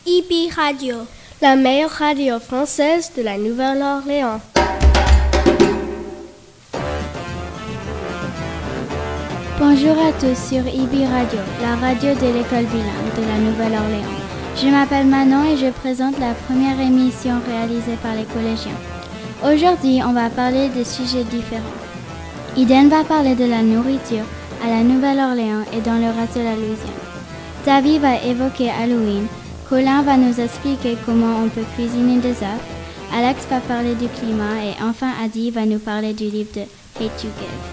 IB Radio, la meilleure radio française de la Nouvelle-Orléans. Bonjour à tous sur IB Radio, la radio de l'école bilingue de la Nouvelle-Orléans. Je m'appelle Manon et je présente la première émission réalisée par les collégiens. Aujourd'hui, on va parler de sujets différents. Eden va parler de la nourriture à la Nouvelle-Orléans et dans le reste de la Louisiane. David va évoquer Halloween. Colin va nous expliquer comment on peut cuisiner des œufs. Alex va parler du climat et enfin Adi va nous parler du livre de Hate to Give.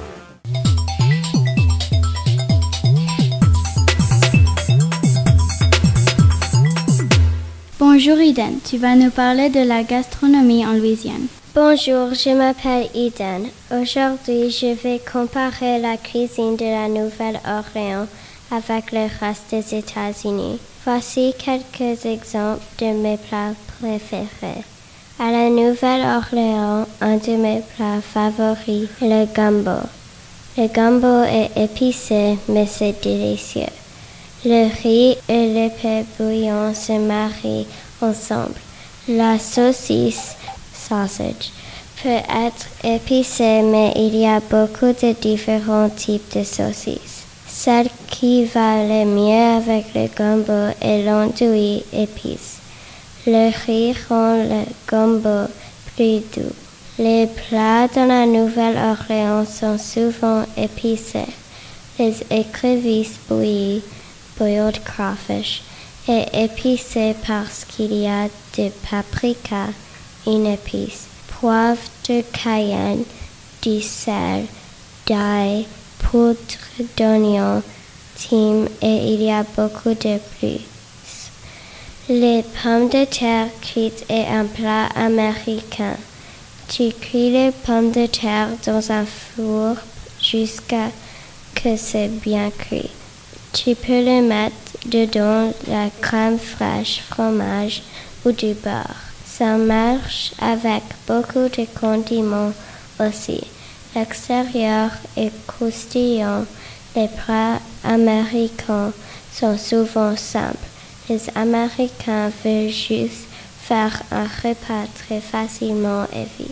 Bonjour Eden, tu vas nous parler de la gastronomie en Louisiane. Bonjour, je m'appelle Eden. Aujourd'hui, je vais comparer la cuisine de la Nouvelle-Orléans avec le reste des États-Unis. Voici quelques exemples de mes plats préférés. À la Nouvelle-Orléans, un de mes plats favoris est le gumbo. Le gumbo est épicé, mais c'est délicieux. Le riz et l'épais bouillon se marient ensemble. La saucisse, sausage, peut être épicée, mais il y a beaucoup de différents types de saucisses. Celle qui va le mieux avec le gumbo est l'andouille épice. Le riz rend le gumbo plus doux. Les plats dans la Nouvelle-Orléans sont souvent épicés. Les écrevisses bouillies, boiled crawfish, est épicé parce qu'il y a de paprika, une épice, poivre de cayenne, du sel, d'ail, poudre d'oignon, thym et il y a beaucoup de plus. Les pommes de terre cuites est un plat américain. Tu cuis les pommes de terre dans un four jusqu'à que c'est bien cuit. Tu peux le mettre dedans la crème fraîche, fromage ou du beurre. Ça marche avec beaucoup de condiments aussi. L'extérieur est croustillant. Les plats américains sont souvent simples. Les Américains veulent juste faire un repas très facilement et vite.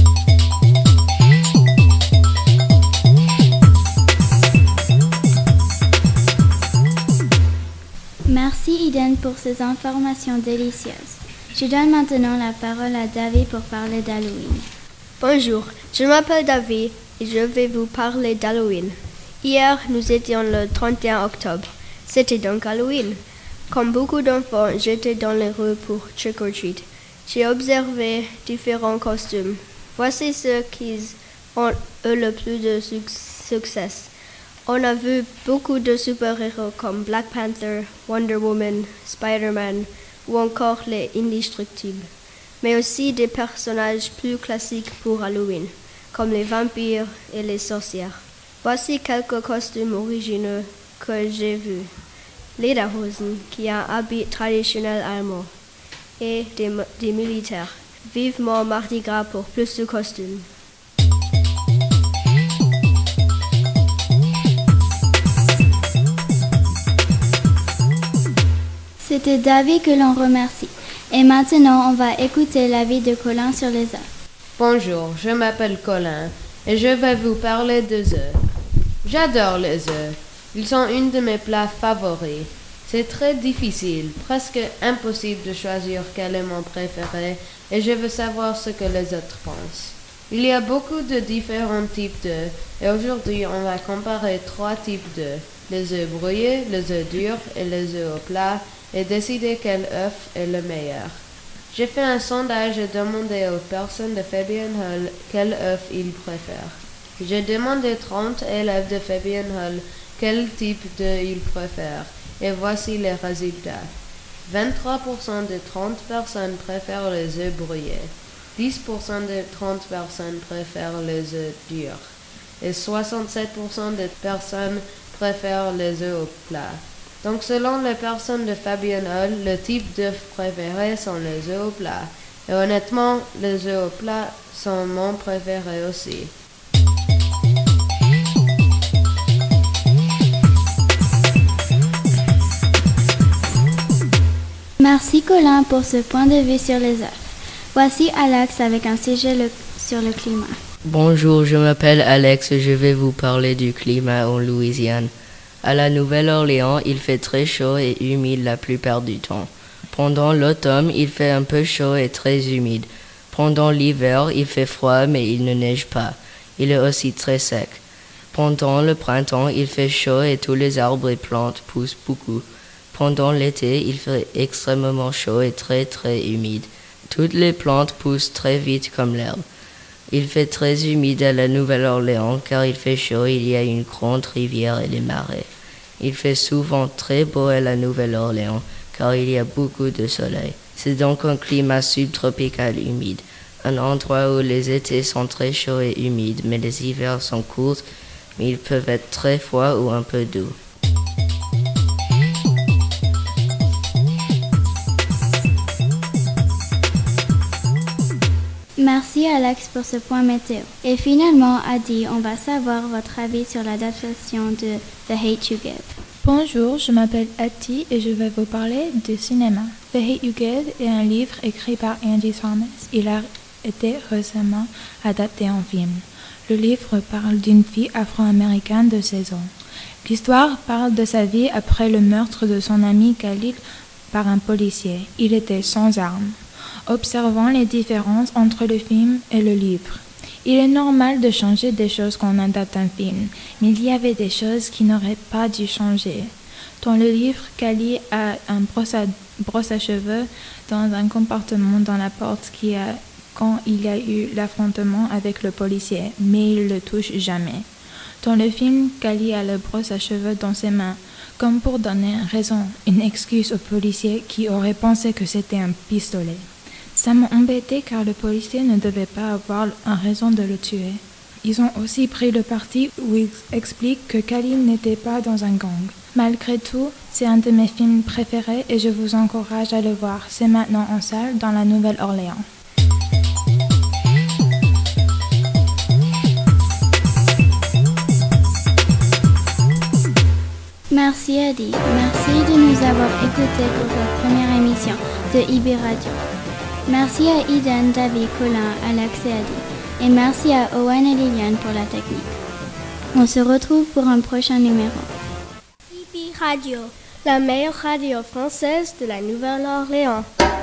Merci Eden pour ces informations délicieuses. Je donne maintenant la parole à David pour parler d'Halloween. Bonjour, je m'appelle David et je vais vous parler d'Halloween. Hier, nous étions le 31 octobre. C'était donc Halloween. Comme beaucoup d'enfants, j'étais dans les rues pour trick or treat. J'ai observé différents costumes. Voici ceux qui ont eu le plus de succès. On a vu beaucoup de super-héros comme Black Panther, Wonder Woman, Spider-Man ou encore les Indestructibles. Mais aussi des personnages plus classiques pour Halloween, comme les vampires et les sorcières. Voici quelques costumes originaux que j'ai vus. Lederhosen, qui est un habit traditionnel allemand, et des militaires. Vivement Mardi Gras pour plus de costumes. C'était David que l'on remercie. Et maintenant, on va écouter l'avis de Colin sur les œufs. Bonjour, je m'appelle Colin et je vais vous parler des œufs. J'adore les œufs. Ils sont une de mes plats favoris. C'est très difficile, presque impossible de choisir quel est mon préféré et je veux savoir ce que les autres pensent. Il y a beaucoup de différents types d'œufs et aujourd'hui on va comparer 3 types d'œufs. Les œufs brouillés, les œufs durs et les œufs au plat et décider quel œuf est le meilleur. J'ai fait un sondage et demandé aux personnes de Fabian Hall quel œuf ils préfèrent. J'ai demandé 30 élèves de Fabian Hall quel type d'œuf ils préfèrent et voici les résultats. 23% des 30 personnes préfèrent les œufs brouillés, 10% des 30 personnes préfèrent les œufs durs et 67% des personnes préfèrent les œufs au plat. Donc selon les personnes de Fabian Hall, le type d'œuf préféré sont les œufs au plat. Et honnêtement, les œufs au plat sont mon préféré aussi. Merci Colin pour ce point de vue sur les œufs. Voici Alex avec un sujet sur le climat. Bonjour, je m'appelle Alex et je vais vous parler du climat en Louisiane. À la Nouvelle-Orléans, il fait très chaud et humide la plupart du temps. Pendant l'automne, il fait un peu chaud et très humide. Pendant l'hiver, il fait froid mais il ne neige pas. Il est aussi très sec. Pendant le printemps, il fait chaud et tous les arbres et plantes poussent beaucoup. Pendant l'été, il fait extrêmement chaud et très très humide. Toutes les plantes poussent très vite comme l'herbe. Il fait très humide à la Nouvelle-Orléans car il fait chaud, il y a une grande rivière et les marais. Il fait souvent très beau à la Nouvelle-Orléans car il y a beaucoup de soleil. C'est donc un climat subtropical humide, un endroit où les étés sont très chauds et humides, mais les hivers sont courts, mais ils peuvent être très froids ou un peu doux. Merci Alex pour ce point météo. Et finalement, Adi, on va savoir votre avis sur l'adaptation de The Hate You Give. Bonjour, je m'appelle Ati et je vais vous parler du cinéma. The Hate You Give est un livre écrit par Andy Thomas. Il a été récemment adapté en film. Le livre parle d'une fille afro-américaine de 16 ans. L'histoire parle de sa vie après le meurtre de son ami Khalil par un policier. Il était sans armes. Observant les différences entre le film et le livre. Il est normal de changer des choses quand on adapte un film, mais il y avait des choses qui n'auraient pas dû changer. Dans le livre, Kali a un brosse à cheveux dans un compartiment dans la porte quand il y a eu l'affrontement avec le policier, mais il ne le touche jamais. Dans le film, Kali a le brosse à cheveux dans ses mains, comme pour donner raison, une excuse au policier qui aurait pensé que c'était un pistolet. Ça m'a embêté car le policier ne devait pas avoir raison de le tuer. Ils ont aussi pris le parti où ils expliquent que Kali n'était pas dans un gang. Malgré tout, c'est un de mes films préférés et je vous encourage à le voir. C'est maintenant en salle dans la Nouvelle-Orléans. Merci Adi. Merci de nous avoir écoutés pour votre première émission de IB Radio. Merci à Eden, David, Colin, Alex et Adi. Et merci à Owen et Liliane pour la technique. On se retrouve pour un prochain numéro. IB Radio, la meilleure radio française de la Nouvelle-Orléans.